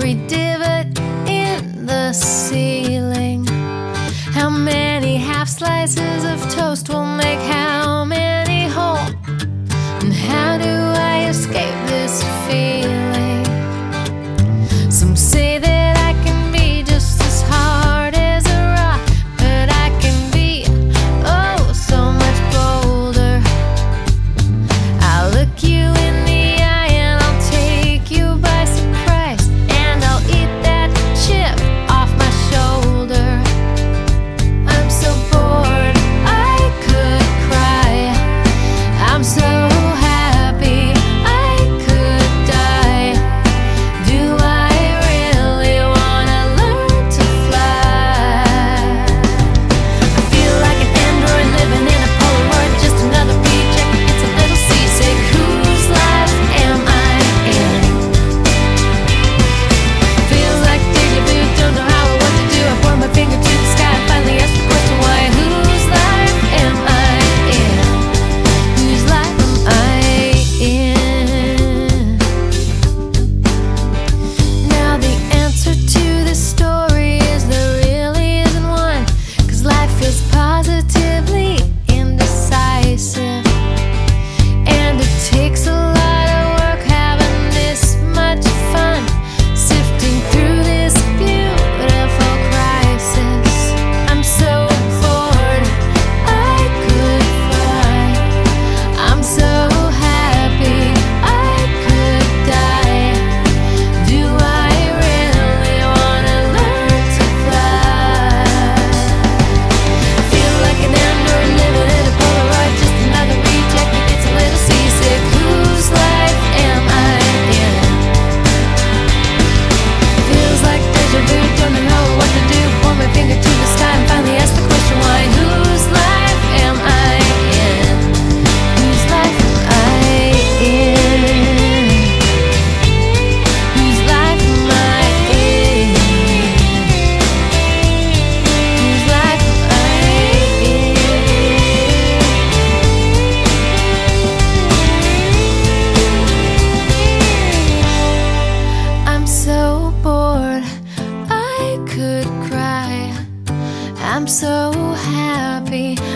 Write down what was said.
every divot in the ceiling. How many half slices of toast will make how many whole? And how do I escape this feeling? Some say that I can be just as hard as a rock, but I can be oh so much bolder. I'll look you in the eye and I'll take you by surprise, and I'll eat that chip off my shoulder. I'm so bored, I could cry. I'm so happy, I could die. Do I really wanna learn to fly? I feel like an android living in a Polaroid, just another reject that gets a little seasick. Whose life am I in? Feels like deja vu, don't know how or what to do. I point my finger to the sky and finally ask the question why. Whose life am I in? Whose life am I in? Now the answer to this story is there really isn't one, 'cause life feels positively indecisive, and it takes a lot of work having this much fun, sifting through this beautiful crisis. I'm so bored, I could fly. I'm so happy, I could die. Do I really wanna learn to fly? Feel like an android living in a Polaroid, just another reject that gets a little seasick. Whose life am I in? Feels like deja vu, don't know what to do. Point my finger to the sky and finally ask the question why. Whose life am I in? Whose life am I in? Whose life am I in? Whose life am I in? I'm so bored, I could cry. I'm so happy,